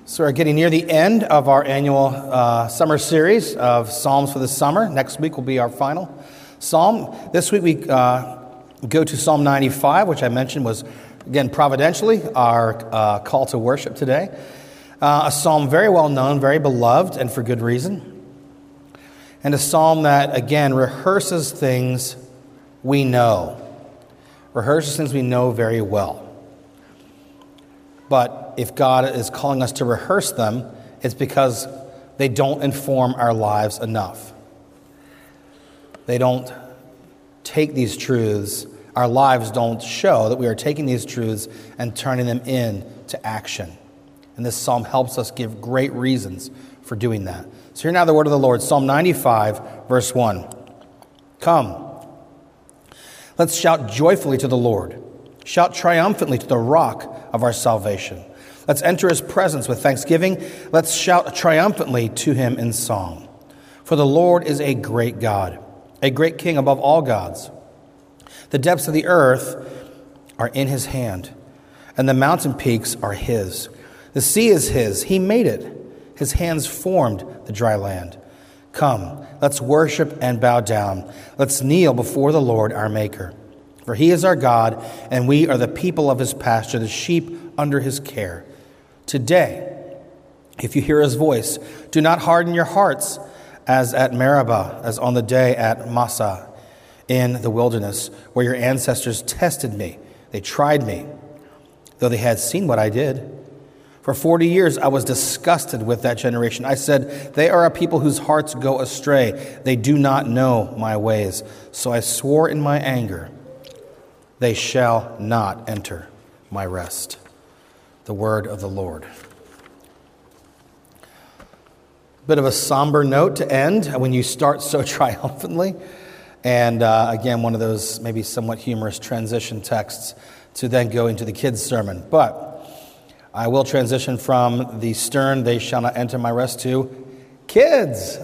So we're getting near the end of our annual summer series of Psalms for the summer. Next week will be our final psalm. This week we go to Psalm 95, which I mentioned was, again, providentially our call to worship today. A psalm very well known, very beloved, and for good reason. And a psalm that, again, rehearses things we know. Rehearses things we know very well. But if God is calling us to rehearse them, it's because they don't inform our lives enough. They don't take these truths. Our lives don't show that we are taking these truths and turning them into action. And this psalm helps us give great reasons for doing that. So hear now the word of the Lord, Psalm 95, verse 1. Come, let's shout joyfully to the Lord. Shout triumphantly to the rock of our salvation. Let's enter his presence with thanksgiving. Let's shout triumphantly to him in song. For the Lord is a great God, a great King above all gods. The depths of the earth are in his hand, and the mountain peaks are his. The sea is his. He made it. His hands formed the dry land. Come, let's worship and bow down. Let's kneel before the Lord our Maker. For he is our God, and we are the people of his pasture, the sheep under his care. Today, if you hear his voice, do not harden your hearts as at Meribah, as on the day at Massah in the wilderness, where your ancestors tested me. They tried me, though they had seen what I did. For 40 years I was disgusted with that generation. I said, they are a people whose hearts go astray. They do not know my ways. So I swore in my anger, they shall not enter my rest. The word of the Lord. Bit of a somber note to end when you start so triumphantly. And again, one of those maybe somewhat humorous transition texts to then go into the kids' sermon. But I will transition from the stern, they shall not enter my rest, to kids.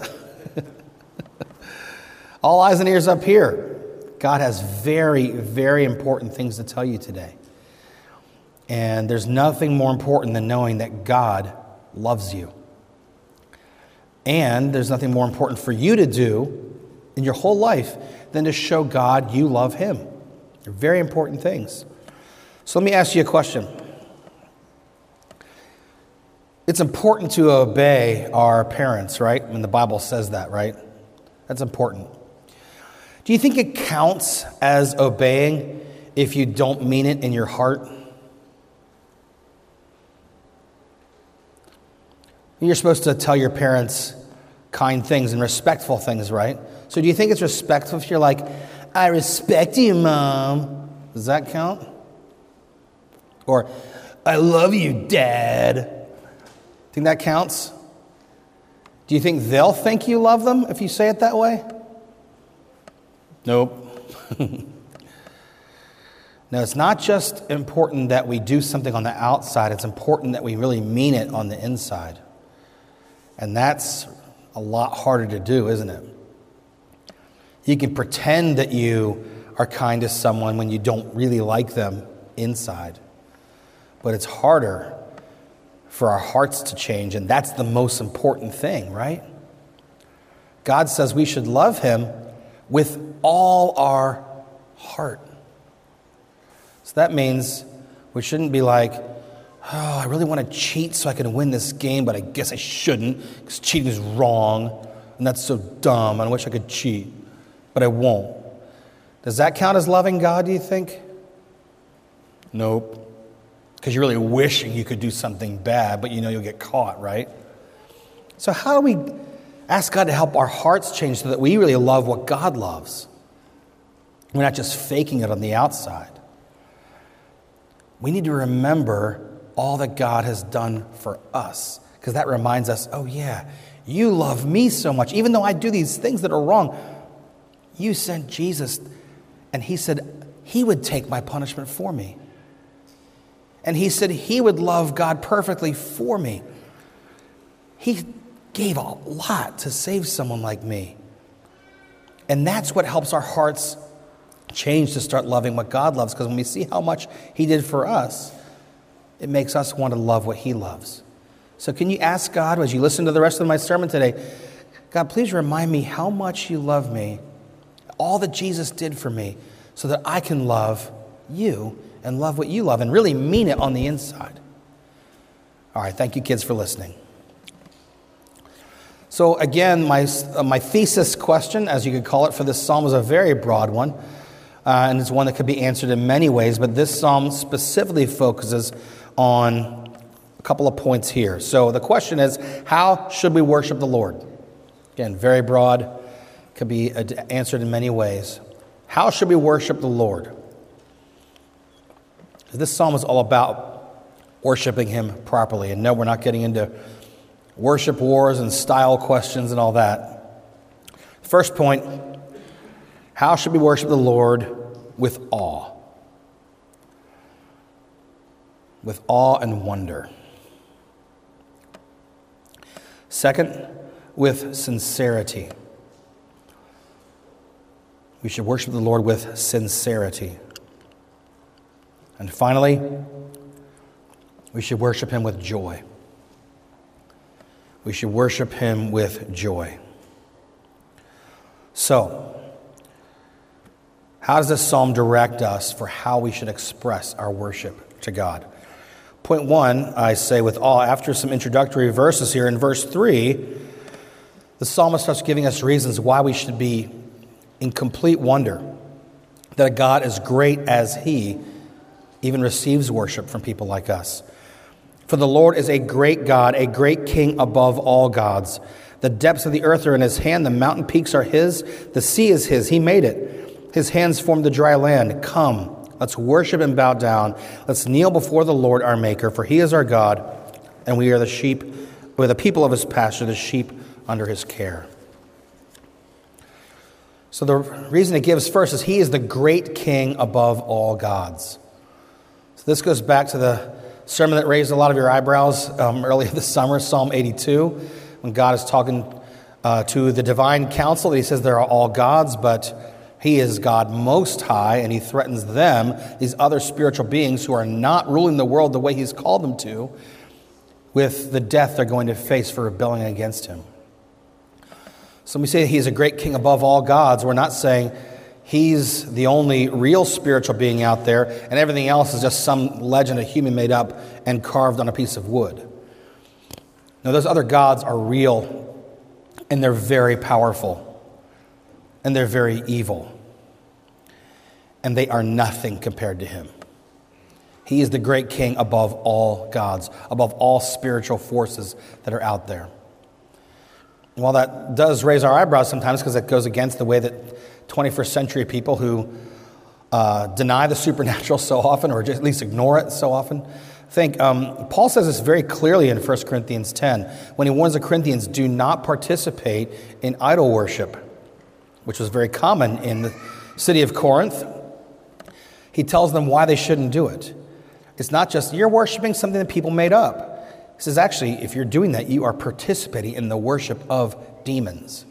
All eyes and ears up here. God has very, very important things to tell you today. And there's nothing more important than knowing that God loves you. And there's nothing more important for you to do in your whole life than to show God you love him. They're very important things. So let me ask you a question. It's important to obey our parents, right? When the Bible says that, right? That's important. Do you think it counts as obeying if you don't mean it in your heart? You're supposed to tell your parents kind things and respectful things, right? So do you think it's respectful if you're like, I respect you, Mom? Does that count? Or, I love you, Dad. Think that counts? Do you think they'll think you love them if you say it that way? Nope. No, it's not just important that we do something on the outside. It's important that we really mean it on the inside. And that's a lot harder to do, isn't it? You can pretend that you are kind to someone when you don't really like them inside. But it's harder for our hearts to change, and that's the most important thing, right? God says we should love him with all our heart. So that means we shouldn't be like, oh, I really want to cheat so I can win this game, but I guess I shouldn't because cheating is wrong, and that's so dumb. I wish I could cheat, but I won't. Does that count as loving God, do you think? Nope. Because you're really wishing you could do something bad, but you know you'll get caught, right? So how do we ask God to help our hearts change so that we really love what God loves? We're not just faking it on the outside. We need to remember all that God has done for us, because that reminds us, oh yeah, you love me so much. Even though I do these things that are wrong, you sent Jesus, and he said he would take my punishment for me. And he said he would love God perfectly for me. He gave a lot to save someone like me. And that's what helps our hearts change to start loving what God loves. Because when we see how much he did for us, it makes us want to love what he loves. So can you ask God, as you listen to the rest of my sermon today, God, please remind me how much you love me, all that Jesus did for me, so that I can love you and love what you love and really mean it on the inside. All right, thank you, kids, for listening. So again, my thesis question, as you could call it, for this psalm is a very broad one, and it's one that could be answered in many ways, but this psalm specifically focuses on a couple of points here. So the question is, how should we worship the Lord? Again, very broad, could be answered in many ways. How should we worship the Lord? This psalm is all about worshiping him properly. And no, we're not getting into worship wars and style questions and all that. First point, how should we worship the Lord with awe? With awe and wonder. Second, with sincerity. We should worship the Lord with sincerity. And finally, we should worship him with joy. We should worship him with joy. So, how does this psalm direct us for how we should express our worship to God? Point one, I say with awe, after some introductory verses here in verse 3, the psalmist starts giving us reasons why we should be in complete wonder that a God as great as he even receives worship from people like us. For the Lord is a great God, a great king above all gods. The depths of the earth are in his hand. The mountain peaks are his. The sea is his. He made it. His hands formed the dry land. Come, let's worship and bow down. Let's kneel before the Lord our Maker, for he is our God, and we are the sheep, we're the people of his pasture, the sheep under his care. So the reason it gives first is he is the great king above all gods. So this goes back to the sermon that raised a lot of your eyebrows earlier this summer, Psalm 82, when God is talking to the divine council. He says there are all gods, but he is God most high, and he threatens them, these other spiritual beings who are not ruling the world the way he's called them to, with the death they're going to face for rebelling against him. So when we say he's a great king above all gods, we're not saying he's the only real spiritual being out there and everything else is just some legend a human made up and carved on a piece of wood. No, those other gods are real, and they're very powerful, and they're very evil, and they are nothing compared to him. He is the great king above all gods, above all spiritual forces that are out there. While that does raise our eyebrows sometimes because it goes against the way that 21st century people who deny the supernatural so often, or just at least ignore it so often, think Paul says this very clearly in 1 Corinthians 10 when he warns the Corinthians, do not participate in idol worship, which was very common in the city of Corinth. He tells them why they shouldn't do it. It's not just you're worshiping something that people made up. He says, actually, if you're doing that, you are participating in the worship of demons.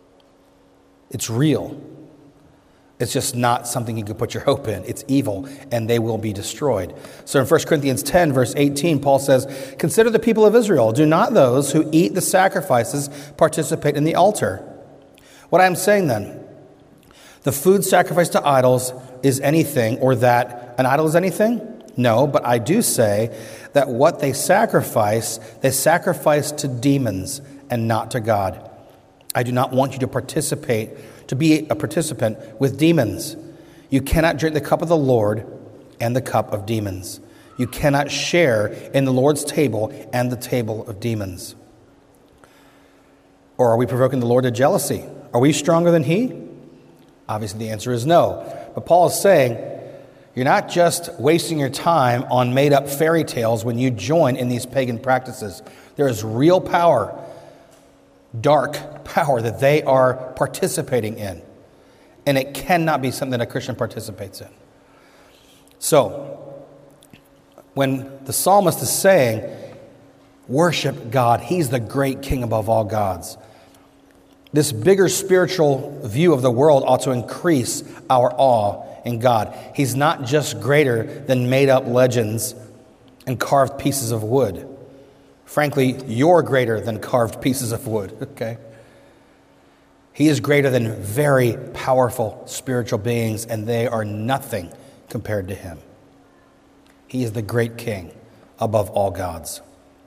It's real. It's just not something you can put your hope in. It's evil, and they will be destroyed. So in 1 Corinthians 10, verse 18, Paul says, consider the people of Israel. Do not those who eat the sacrifices participate in the altar? What I'm saying then, the food sacrificed to idols is anything, or that an idol is anything? No, but I do say that what they sacrifice to demons and not to God. I do not want you to be a participant with demons. You cannot drink the cup of the Lord and the cup of demons. You cannot share in the Lord's table and the table of demons. Or are we provoking the Lord to jealousy? Are we stronger than he? Obviously the answer is no. But Paul is saying, you're not just wasting your time on made-up fairy tales when you join in these pagan practices. There is real power, dark power that they are participating in. And it cannot be something that a Christian participates in. So, when the psalmist is saying, worship God, he's the great king above all gods, this bigger spiritual view of the world ought to increase our awe in God. He's not just greater than made-up legends and carved pieces of wood. Frankly, you're greater than carved pieces of wood, okay? He is greater than very powerful spiritual beings, and they are nothing compared to him. He is the great king above all gods.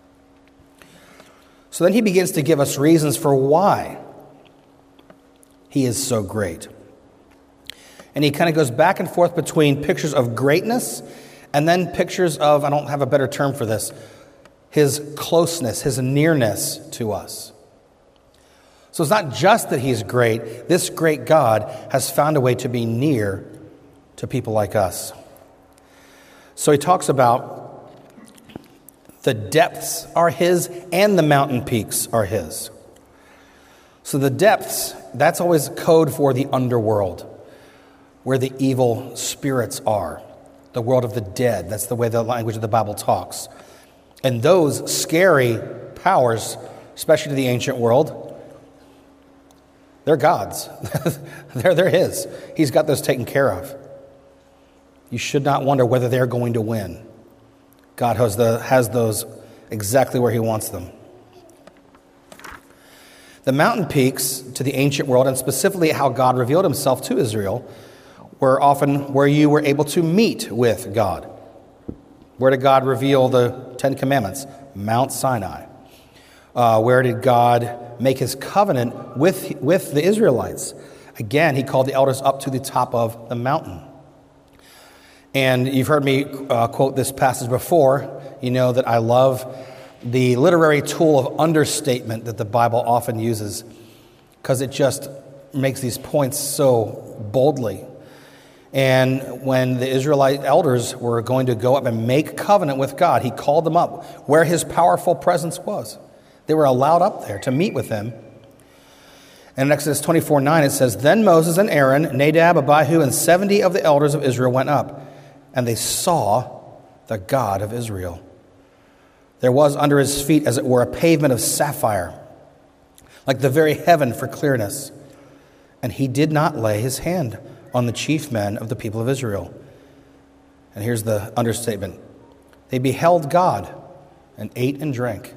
So then he begins to give us reasons for why he is so great. And he kind of goes back and forth between pictures of greatness and then pictures of, I don't have a better term for this, his closeness, his nearness to us. So it's not just that he's great. This great God has found a way to be near to people like us. So he talks about the depths are his and the mountain peaks are his. So the depths, that's always code for the underworld, where the evil spirits are, the world of the dead. That's the way the language of the Bible talks. And those scary powers, especially to the ancient world, they're God's. they're his. He's got those taken care of. You should not wonder whether they're going to win. God has those exactly where he wants them. The mountain peaks to the ancient world, and specifically how God revealed himself to Israel, were often where you were able to meet with God. Where did God reveal the Ten Commandments? Mount Sinai. Where did God make his covenant with the Israelites? Again, he called the elders up to the top of the mountain. And you've heard me quote this passage before. You know that I love the literary tool of understatement that the Bible often uses, because it just makes these points so boldly. And when the Israelite elders were going to go up and make covenant with God, he called them up where his powerful presence was. They were allowed up there to meet with him. And in Exodus 24:9 it says, "Then Moses and Aaron, Nadab, Abihu, and 70 of the elders of Israel went up, and they saw the God of Israel. There was under his feet, as it were, a pavement of sapphire, like the very heaven for clearness. And he did not lay his hand on the chief men of the people of Israel." And here's the understatement. "They beheld God and ate and drank."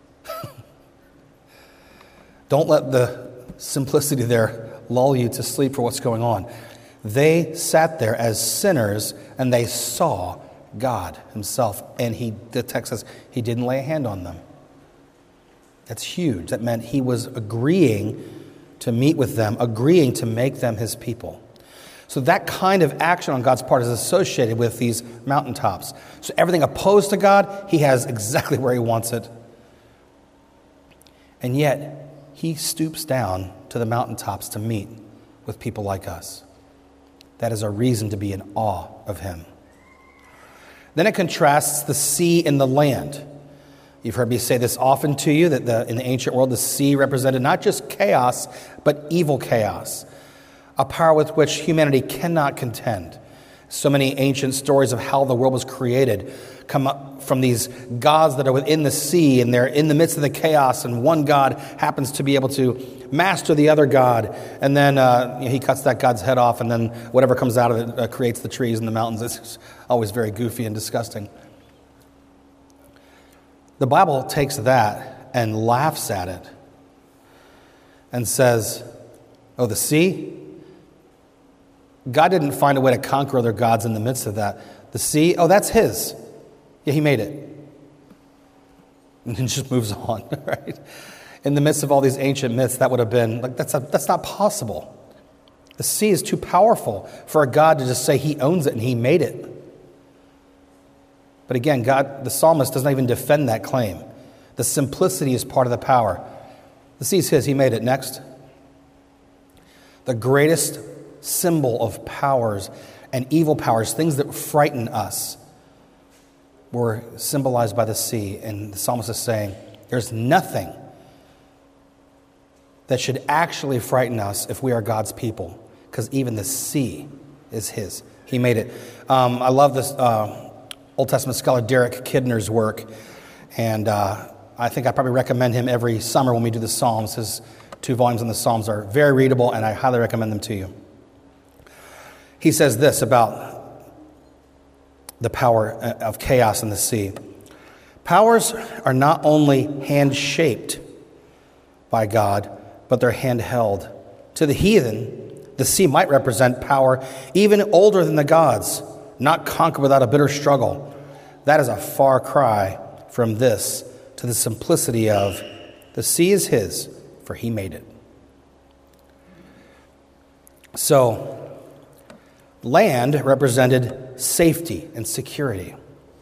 Don't let the simplicity there lull you to sleep for what's going on. They sat there as sinners and they saw God himself. And the text says he didn't lay a hand on them. That's huge. That meant he was agreeing to meet with them, agreeing to make them his people. So that kind of action on God's part is associated with these mountaintops. So everything opposed to God, he has exactly where he wants it. And yet, he stoops down to the mountaintops to meet with people like us. That is a reason to be in awe of him. Then it contrasts the sea and the land. You've heard me say this often to you, that in the ancient world, the sea represented not just chaos, but evil chaos, a power with which humanity cannot contend. So many ancient stories of how the world was created come up from these gods that are within the sea, and they're in the midst of the chaos, and one god happens to be able to master the other god, and then he cuts that god's head off, and then whatever comes out of it creates the trees and the mountains. It's always very goofy and disgusting. The Bible takes that and laughs at it and says, oh, the sea? God didn't find a way to conquer other gods in the midst of that. The sea, oh, that's his. Yeah, he made it. And it just moves on, right? In the midst of all these ancient myths, that would have been, like, that's not possible. The sea is too powerful for a God to just say he owns it and he made it. But again, God, the psalmist does not even defend that claim. The simplicity is part of the power. The sea is his, he made it. Next. The greatest symbol of powers and evil powers, things that frighten us, were symbolized by the sea. And the psalmist is saying, there's nothing that should actually frighten us if we are God's people, because even the sea is his. He made it. I love this Old Testament scholar Derek Kidner's work, and I think I probably recommend him every summer when we do the Psalms. His 2 volumes on the Psalms are very readable, and I highly recommend them to you. He says this about the power of chaos in the sea. Powers are not only hand-shaped by God, but they're hand-held. To the heathen, the sea might represent power even older than the gods, not conquered without a bitter struggle. That is a far cry from this to the simplicity of, the sea is his, for he made it. So, land represented safety and security.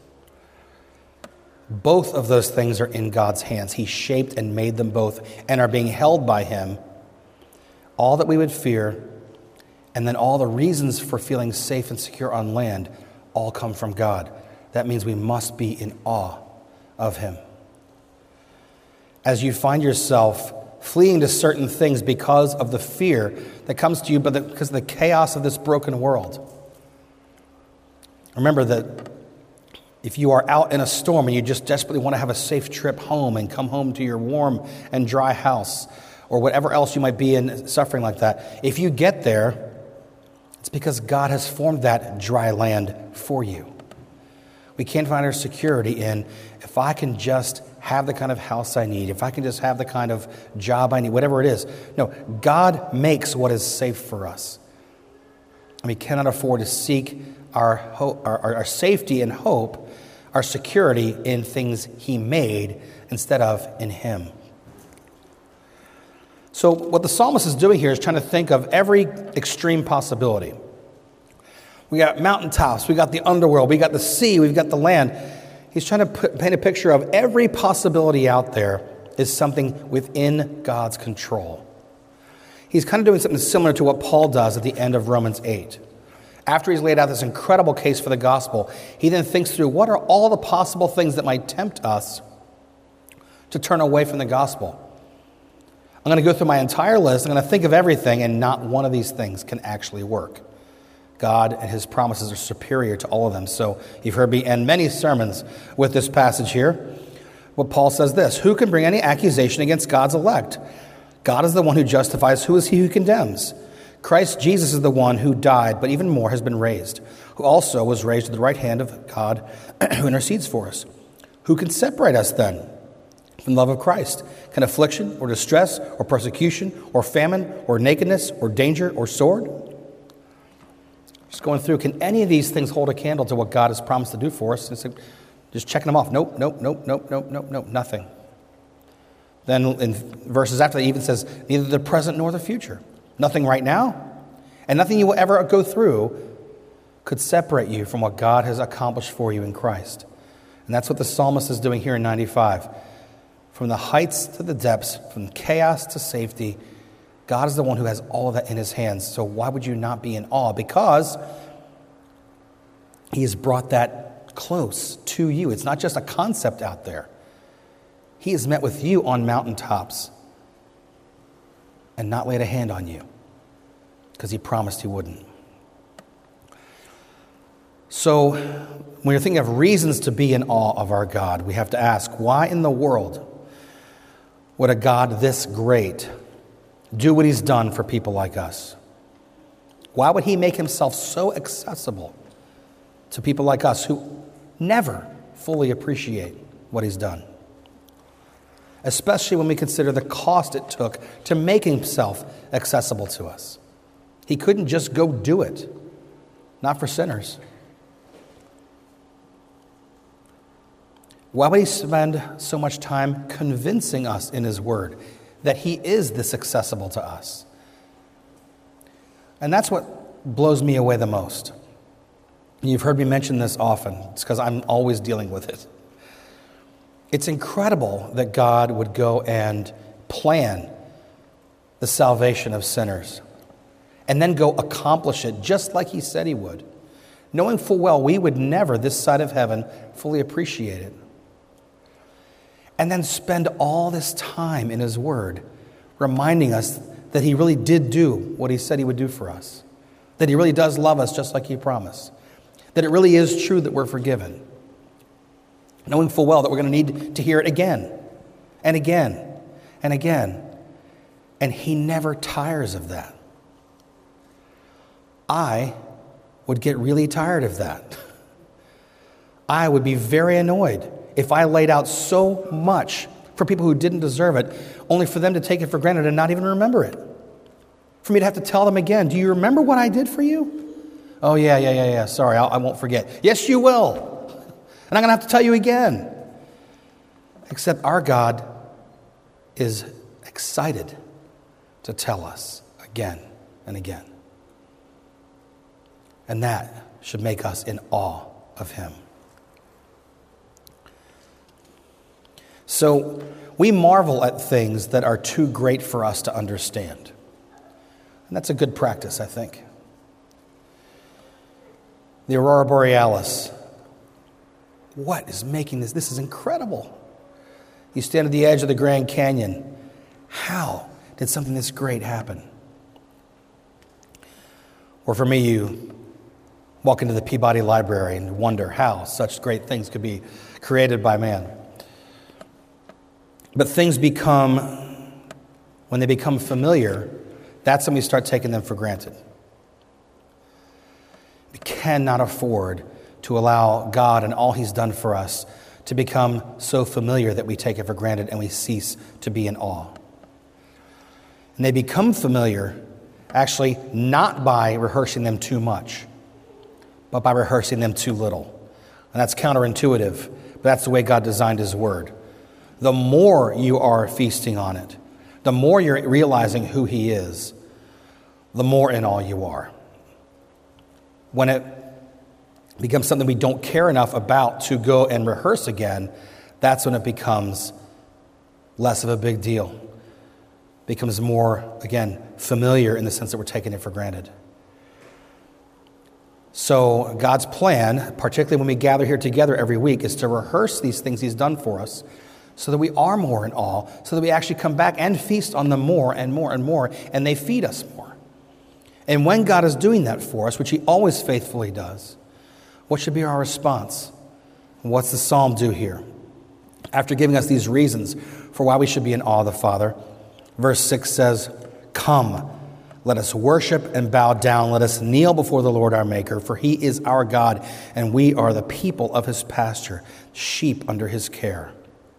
Both of those things are in God's hands. He shaped and made them both and are being held by him. All that we would fear, and then all the reasons for feeling safe and secure on land, all come from God. That means we must be in awe of him. As you find yourself fleeing to certain things because of the fear that comes to you, but because of the chaos of this broken world. Remember that if you are out in a storm and you just desperately want to have a safe trip home and come home to your warm and dry house, or whatever else you might be in suffering like that, if you get there, it's because God has formed that dry land for you. We can't find our security in, if I can just have the kind of house I need, if I can just have the kind of job I need, whatever it is. No, God makes what is safe for us. And we cannot afford to seek our safety and hope, our security in things he made instead of in him. So what the psalmist is doing here is trying to think of every extreme possibility. We got mountaintops, we got the underworld, we got the sea, we've got the land. He's trying to paint a picture of every possibility out there is something within God's control. He's kind of doing something similar to what Paul does at the end of Romans 8. After he's laid out this incredible case for the gospel, he then thinks through what are all the possible things that might tempt us to turn away from the gospel. I'm going to go through my entire list. I'm going to think of everything, and not one of these things can actually work. God and his promises are superior to all of them. So you've heard me end many sermons with this passage here. What Paul says this, who can bring any accusation against God's elect? God is the one who justifies. Who is he who condemns? Christ Jesus is the one who died, but even more has been raised, who also was raised to the right hand of God, who intercedes for us. Who can separate us then from the love of Christ? Can affliction or distress or persecution or famine or nakedness or danger or sword? Just going through, can any of these things hold a candle to what God has promised to do for us? And just checking them off. Nope, nothing. Then in verses after that, he even says, neither the present nor the future. Nothing right now, and nothing you will ever go through could separate you from what God has accomplished for you in Christ. And that's what the psalmist is doing here in 95. From the heights to the depths, from chaos to safety, God is the one who has all of that in his hands. So why would you not be in awe? Because he has brought that close to you. It's not just a concept out there. He has met with you on mountaintops and not laid a hand on you because he promised he wouldn't. So when you're thinking of reasons to be in awe of our God, we have to ask, why in the world would a God this great do what he's done for people like us? Why would he make himself so accessible to people like us who never fully appreciate what he's done? Especially when we consider the cost it took to make himself accessible to us. He couldn't just go do it, not for sinners. Why would he spend so much time convincing us in his word that he is this accessible to us? And that's what blows me away the most. You've heard me mention this often. It's because I'm always dealing with it. It's incredible that God would go and plan the salvation of sinners and then go accomplish it just like he said he would, knowing full well we would never, this side of heaven, fully appreciate it. And then spend all this time in his word reminding us that he really did do what he said he would do for us, that he really does love us just like he promised, that it really is true that we're forgiven, knowing full well that we're going to need to hear it again and again and again. And he never tires of that. I would get really tired of that. I would be very annoyed if I laid out so much for people who didn't deserve it, only for them to take it for granted and not even remember it? For me to have to tell them again, do you remember what I did for you? Oh, yeah. Sorry, I won't forget. Yes, you will. And I'm going to have to tell you again. Except our God is excited to tell us again and again. And that should make us in awe of him. So we marvel at things that are too great for us to understand. And that's a good practice, I think. The Aurora Borealis. What is making this? This is incredible. You stand at the edge of the Grand Canyon. How did something this great happen? Or for me, you walk into the Peabody Library and wonder how such great things could be created by man. But things become, when they become familiar, that's when we start taking them for granted. We cannot afford to allow God and all he's done for us to become so familiar that we take it for granted and we cease to be in awe. And they become familiar actually not by rehearsing them too much, but by rehearsing them too little. And that's counterintuitive, but that's the way God designed his word. The more you are feasting on it, the more you're realizing who he is, the more in awe you are. When it becomes something we don't care enough about to go and rehearse again, that's when it becomes less of a big deal. It becomes more, again, familiar in the sense that we're taking it for granted. So God's plan, particularly when we gather here together every week, is to rehearse these things he's done for us so that we are more in awe, so that we actually come back and feast on them more and more and more, and they feed us more. And when God is doing that for us, which he always faithfully does, what should be our response? What's the psalm do here? After giving us these reasons for why we should be in awe of the Father, verse 6 says, "Come, let us worship and bow down. Let us kneel before the Lord our Maker, for he is our God, and we are the people of his pasture, sheep under his care."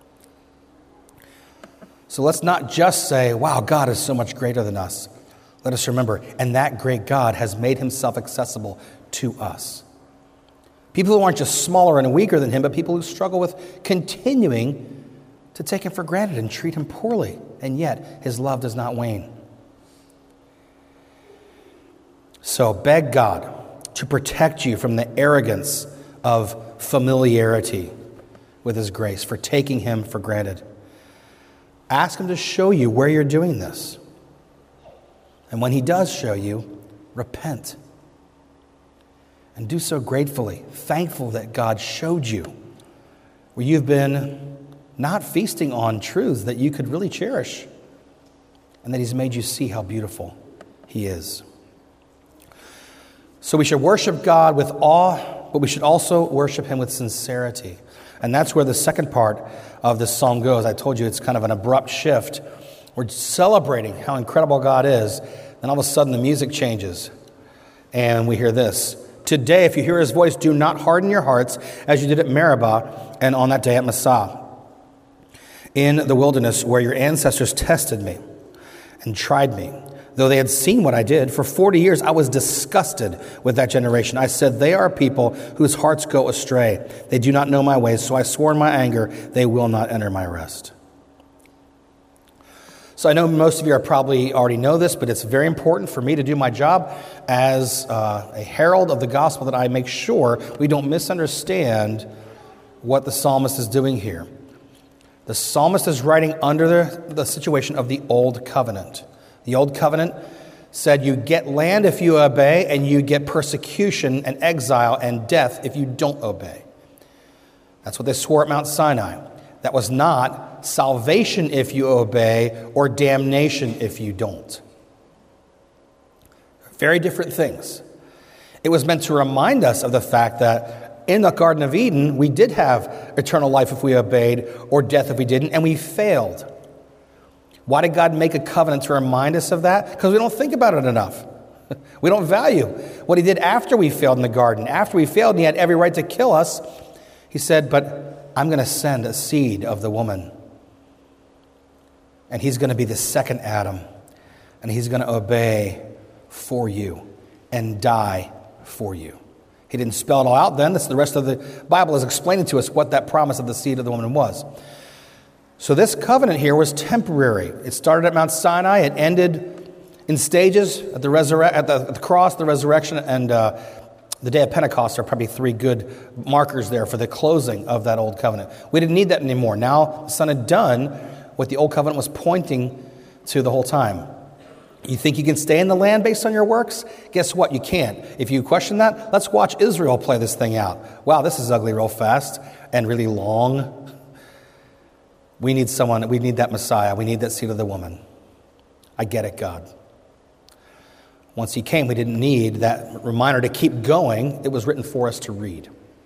So let's not just say, wow, God is so much greater than us. Let us remember, and that great God has made himself accessible to us. People who aren't just smaller and weaker than him, but people who struggle with continuing to take him for granted and treat him poorly, and yet his love does not wane. So beg God to protect you from the arrogance of familiarity with his grace, for taking him for granted. Ask him to show you where you're doing this. And when he does show you, repent. And do so gratefully, thankful that God showed you where you've been not feasting on truths that you could really cherish, and that he's made you see how beautiful he is. So we should worship God with awe, but we should also worship him with sincerity. And that's where the second part of this psalm goes. I told you it's kind of an abrupt shift. We're celebrating how incredible God is. Then all of a sudden the music changes. And we hear this. "Today, if you hear his voice, do not harden your hearts as you did at Meribah and on that day at Massah, in the wilderness where your ancestors tested me and tried me. Though they had seen what I did, for 40 years I was disgusted with that generation. I said, they are people whose hearts go astray. They do not know my ways, so I swore in my anger, they will not enter my rest." So I know most of you are probably already know this, but it's very important for me to do my job as a herald of the gospel that I make sure we don't misunderstand what the psalmist is doing here. The psalmist is writing under the situation of the Old Covenant. The Old Covenant said you get land if you obey, and you get persecution and exile and death if you don't obey. That's what they swore at Mount Sinai. That was not salvation if you obey or damnation if you don't. Very different things. It was meant to remind us of the fact that in the Garden of Eden, we did have eternal life if we obeyed or death if we didn't, and we failed. Why did God make a covenant to remind us of that? Because we don't think about it enough. We don't value what he did after we failed in the garden. After we failed and he had every right to kill us, he said, but I'm going to send a seed of the woman. And he's going to be the second Adam. And he's going to obey for you and die for you. He didn't spell it all out then. The rest of the Bible is explaining to us what that promise of the seed of the woman was. So this covenant here was temporary. It started at Mount Sinai. It ended in stages at the cross, the resurrection, and the day of Pentecost are probably three good markers there for the closing of that old covenant. We didn't need that anymore. Now the Son had done what the old covenant was pointing to the whole time. You think you can stay in the land based on your works? Guess what? You can't. If you question that, let's watch Israel play this thing out. Wow, this is ugly real fast and really long. We need that Messiah. We need that seed of the woman. I get it, God. Once he came, we didn't need that reminder to keep going. It was written for us to read.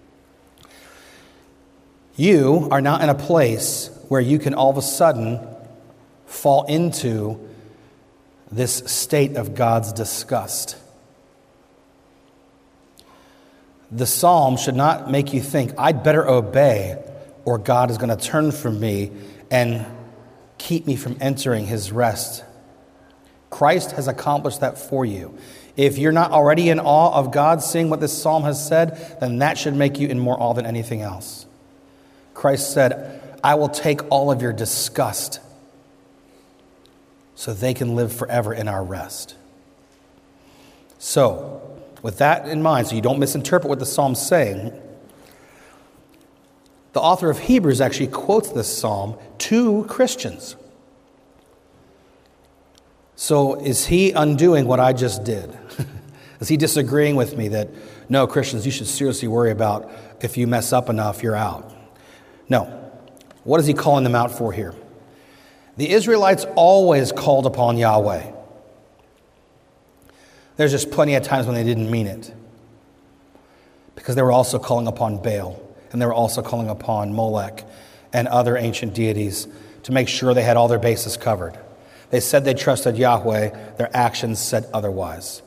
You are not in a place where you can all of a sudden fall into this state of God's disgust. The psalm should not make you think, I'd better obey, or God is going to turn from me and keep me from entering his rest. Christ has accomplished that for you. If you're not already in awe of God, seeing what this psalm has said, then that should make you in more awe than anything else. Christ said, I will take all of your disgust so they can live forever in our rest. So, with that in mind, so you don't misinterpret what the psalm's saying, the author of Hebrews actually quotes this psalm to Christians. So is he undoing what I just did? Is he disagreeing with me that, no, Christians, you should seriously worry about if you mess up enough, you're out? No. What is he calling them out for here? The Israelites always called upon Yahweh. There's just plenty of times when they didn't mean it, because they were also calling upon Baal, and they were also calling upon Molech and other ancient deities to make sure they had all their bases covered. They said they trusted Yahweh. Their actions said otherwise.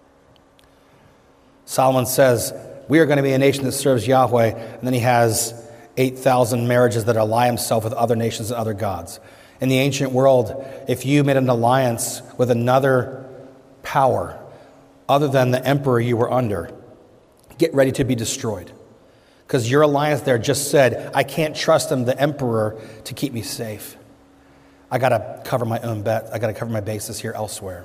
Solomon says, we are going to be a nation that serves Yahweh, and then he has 8,000 marriages that ally himself with other nations and other gods. In the ancient world, if you made an alliance with another power other than the emperor you were under, get ready to be destroyed. Because your alliance there just said, I can't trust him, the emperor, to keep me safe. I got to cover my own bet. I got to cover my bases here elsewhere.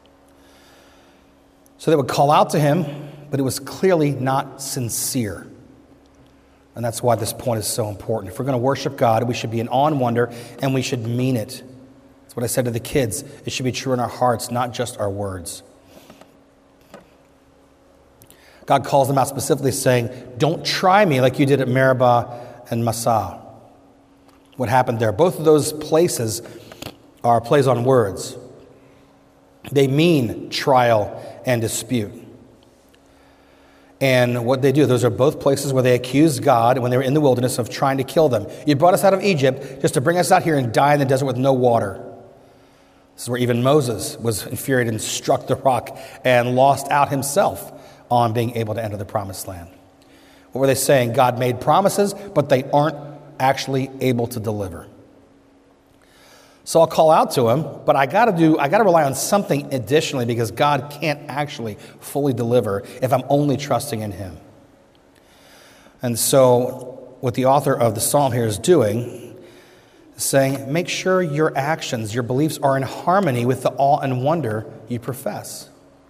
So they would call out to him, but it was clearly not sincere. And that's why this point is so important. If we're going to worship God, we should be in awe and wonder, and we should mean it. That's what I said to the kids. It should be true in our hearts, not just our words. God calls them out specifically saying, don't try me like you did at Meribah and Massah. What happened there? Both of those places are plays on words. They mean trial and dispute. And what they do, those are both places where they accused God when they were in the wilderness of trying to kill them. You brought us out of Egypt just to bring us out here and die in the desert with no water. This is where even Moses was infuriated and struck the rock and lost out himself on being able to enter the promised land. What were they saying? God made promises, but they aren't actually able to deliver. So I'll call out to him, but I got to rely on something additionally, because God can't actually fully deliver if I'm only trusting in him. And so what the author of the psalm here is doing is saying, make sure your actions, your beliefs are in harmony with the awe and wonder you profess.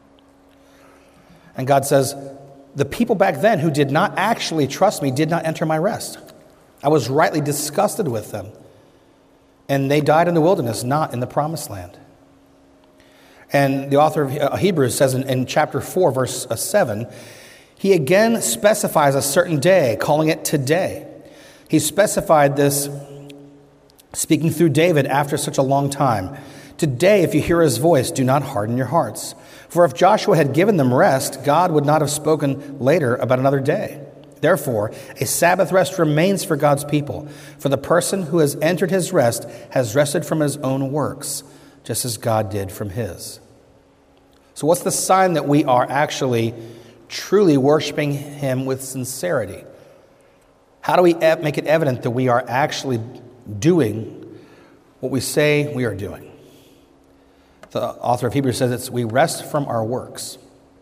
And God says, the people back then who did not actually trust me did not enter my rest. I was rightly disgusted with them. And they died in the wilderness, not in the promised land. And the author of Hebrews says in chapter 4, verse 7, he again specifies a certain day, calling it today. He specified this, speaking through David after such a long time. Today, if you hear his voice, do not harden your hearts. For if Joshua had given them rest, God would not have spoken later about another day. Therefore, a Sabbath rest remains for God's people. For the person who has entered his rest has rested from his own works, just as God did from his. So what's the sign that we are actually truly worshiping him with sincerity? How do we make it evident that we are actually doing what we say we are doing? The author of Hebrews says we rest from our works.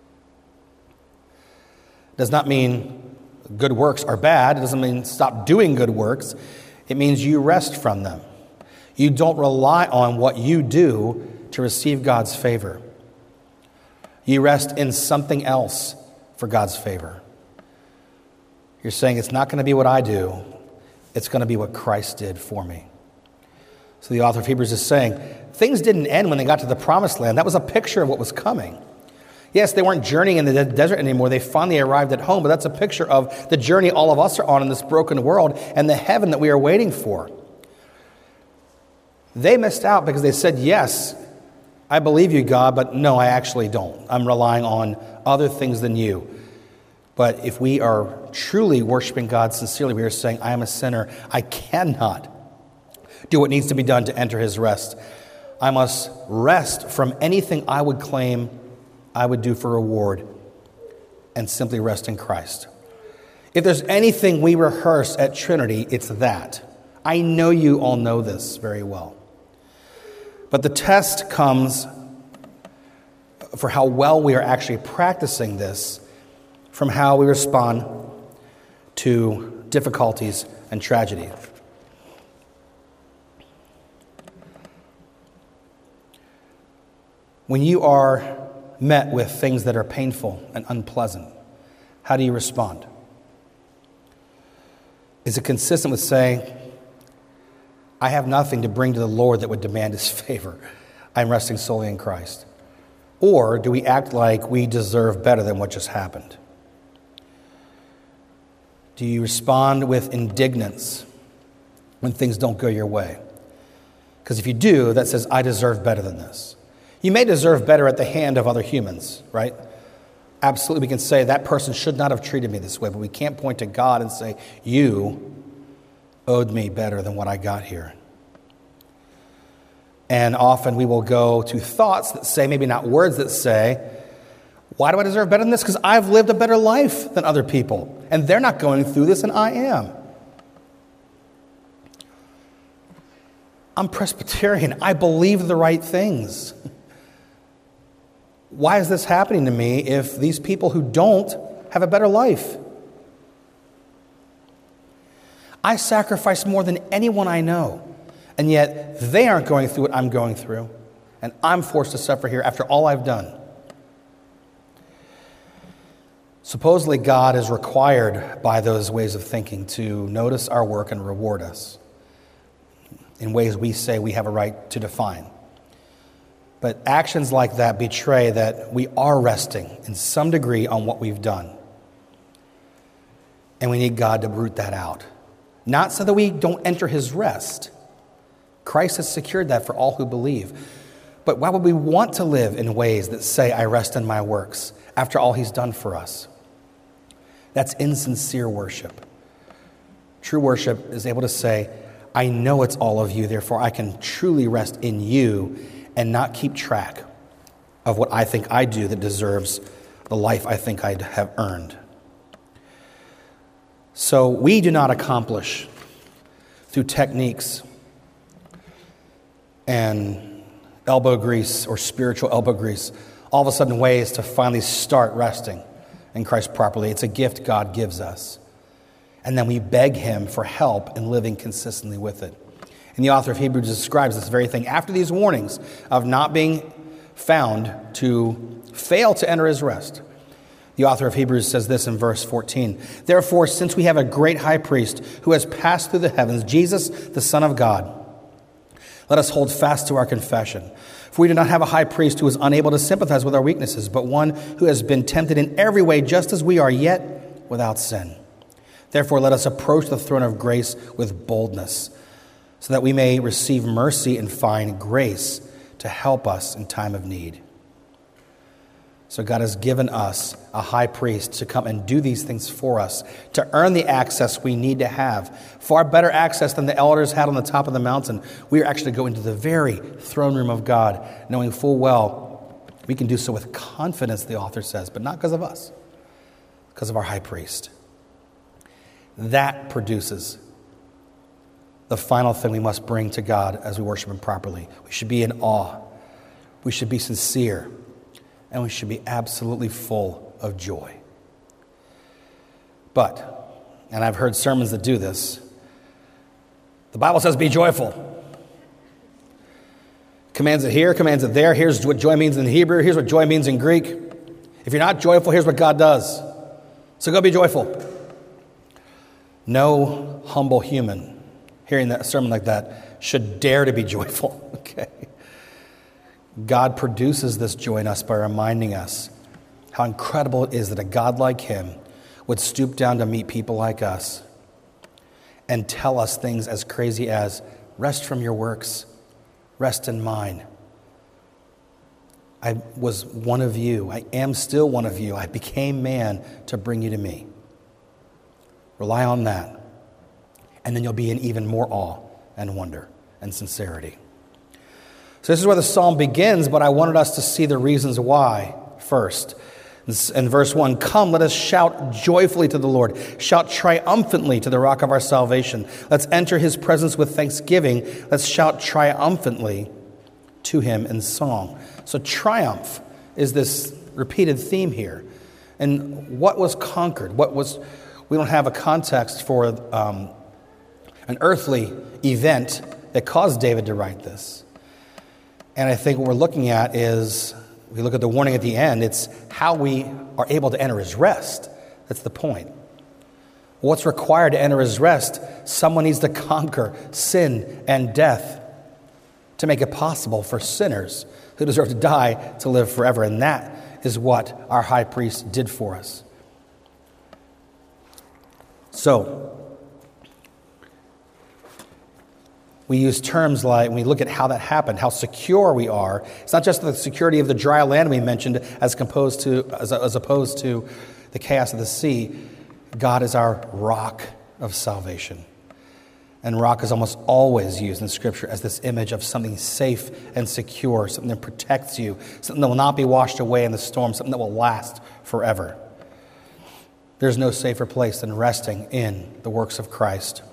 It does not mean good works are bad. It doesn't mean stop doing good works. It means you rest from them. You don't rely on what you do to receive God's favor. You rest in something else for God's favor. You're saying it's not going to be what I do. It's going to be what Christ did for me. So the author of Hebrews is saying things didn't end when they got to the promised land. That was a picture of what was coming. Yes, they weren't journeying in the desert anymore. They finally arrived at home, but that's a picture of the journey all of us are on in this broken world and the heaven that we are waiting for. They missed out because they said, yes, I believe you, God, but no, I actually don't. I'm relying on other things than you. But if we are truly worshiping God sincerely, we are saying, I am a sinner. I cannot do what needs to be done to enter his rest. I must rest from anything I would claim I would do for reward and simply rest in Christ. If there's anything we rehearse at Trinity, it's that. I know you all know this very well. But the test comes for how well we are actually practicing this from how we respond to difficulties and tragedy. When you are met with things that are painful and unpleasant, how do you respond? Is it consistent with saying, I have nothing to bring to the Lord that would demand his favor. I'm resting solely in Christ. Or do we act like we deserve better than what just happened? Do you respond with indignance when things don't go your way? Because if you do, that says, I deserve better than this. You may deserve better at the hand of other humans, right? Absolutely, we can say that person should not have treated me this way, but we can't point to God and say, you owed me better than what I got here. And often we will go to thoughts that say, maybe not words that say, why do I deserve better than this? Because I've lived a better life than other people, and they're not going through this, and I am. I'm Presbyterian. I believe the right things. Why is this happening to me if these people who don't have a better life? I sacrifice more than anyone I know, and yet they aren't going through what I'm going through, and I'm forced to suffer here after all I've done. Supposedly God is required by those ways of thinking to notice our work and reward us in ways we say we have a right to define. But actions like that betray that we are resting in some degree on what we've done. And we need God to root that out. Not so that we don't enter his rest. Christ has secured that for all who believe. But why would we want to live in ways that say, I rest in my works, after all he's done for us? That's insincere worship. True worship is able to say, I know it's all of you, therefore I can truly rest in you and not keep track of what I think I do that deserves the life I think I have earned. So we do not accomplish through techniques and elbow grease or spiritual elbow grease all of a sudden ways to finally start resting in Christ properly. It's a gift God gives us. And then we beg him for help in living consistently with it. And the author of Hebrews describes this very thing. After these warnings of not being found to fail to enter his rest, the author of Hebrews says this in verse 14. Therefore, since we have a great high priest who has passed through the heavens, Jesus, the Son of God, let us hold fast to our confession. For we do not have a high priest who is unable to sympathize with our weaknesses, but one who has been tempted in every way just as we are, yet without sin. Therefore, let us approach the throne of grace with boldness, so that we may receive mercy and find grace to help us in time of need. So God has given us a high priest to come and do these things for us, to earn the access we need to have, far better access than the elders had on the top of the mountain. We are actually to go into the very throne room of God, knowing full well we can do so with confidence, the author says, but not because of us, because of our high priest. That produces the final thing we must bring to God as we worship Him properly. We should be in awe. We should be sincere. And we should be absolutely full of joy. But, and I've heard sermons that do this, the Bible says be joyful. Commands it here, commands it there. Here's what joy means in Hebrew. Here's what joy means in Greek. If you're not joyful, here's what God does. So go be joyful. No humble human hearing that sermon like that should dare to be joyful. Okay. God produces this joy in us by reminding us how incredible it is that a God like Him would stoop down to meet people like us and tell us things as crazy as, rest from your works, rest in mine. I was one of you. I am still one of you. I became man to bring you to me. Rely on that. And then you'll be in even more awe and wonder and sincerity. So this is where the psalm begins, but I wanted us to see the reasons why first. In verse 1, come, let us shout joyfully to the Lord. Shout triumphantly to the rock of our salvation. Let's enter His presence with thanksgiving. Let's shout triumphantly to Him in song. So triumph is this repeated theme here. And what was conquered? We don't have a context for an earthly event that caused David to write this. And I think what we're looking at is, we look at the warning at the end, it's how we are able to enter His rest. That's the point. What's required to enter His rest? Someone needs to conquer sin and death to make it possible for sinners who deserve to die to live forever. And that is what our high priest did for us. So, we use terms like, when we look at how that happened, how secure we are. It's not just the security of the dry land we mentioned as opposed to the chaos of the sea. God is our rock of salvation. And rock is almost always used in Scripture as this image of something safe and secure, something that protects you, something that will not be washed away in the storm, something that will last forever. There's no safer place than resting in the works of Christ.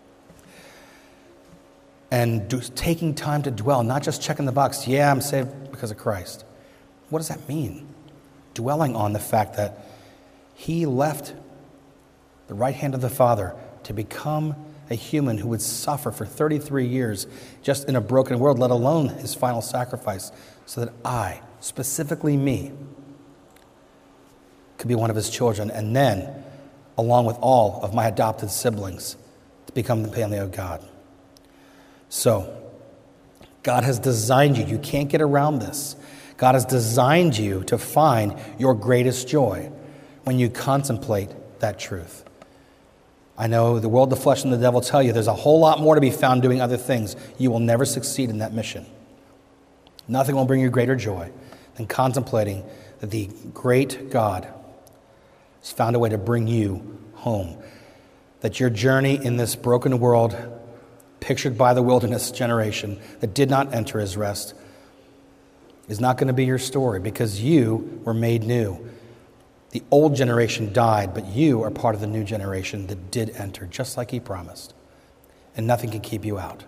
And taking time to dwell, not just checking the box, yeah, I'm saved because of Christ. What does that mean? Dwelling on the fact that He left the right hand of the Father to become a human who would suffer for 33 years just in a broken world, let alone His final sacrifice, so that I, specifically me, could be one of His children, and then, along with all of my adopted siblings, to become the family of God. So, God has designed you. You can't get around this. God has designed you to find your greatest joy when you contemplate that truth. I know the world, the flesh, and the devil tell you there's a whole lot more to be found doing other things. You will never succeed in that mission. Nothing will bring you greater joy than contemplating that the great God has found a way to bring you home. That your journey in this broken world, pictured by the wilderness generation that did not enter His rest, is not going to be your story, because you were made new. The old generation died, but you are part of the new generation that did enter, just like He promised. And nothing can keep you out.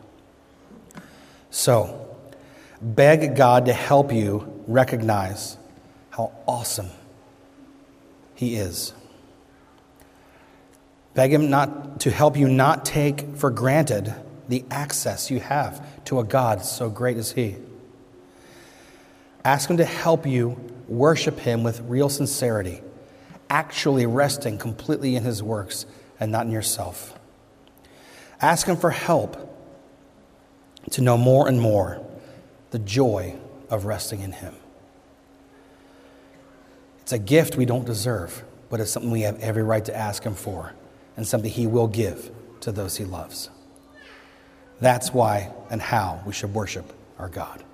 So, beg God to help you recognize how awesome He is. Beg Him not to help you not take for granted the access you have to a God so great as He. Ask Him to help you worship Him with real sincerity, actually resting completely in His works and not in yourself. Ask Him for help to know more and more the joy of resting in Him. It's a gift we don't deserve, but it's something we have every right to ask Him for, and something He will give to those He loves. That's why and how we should worship our God.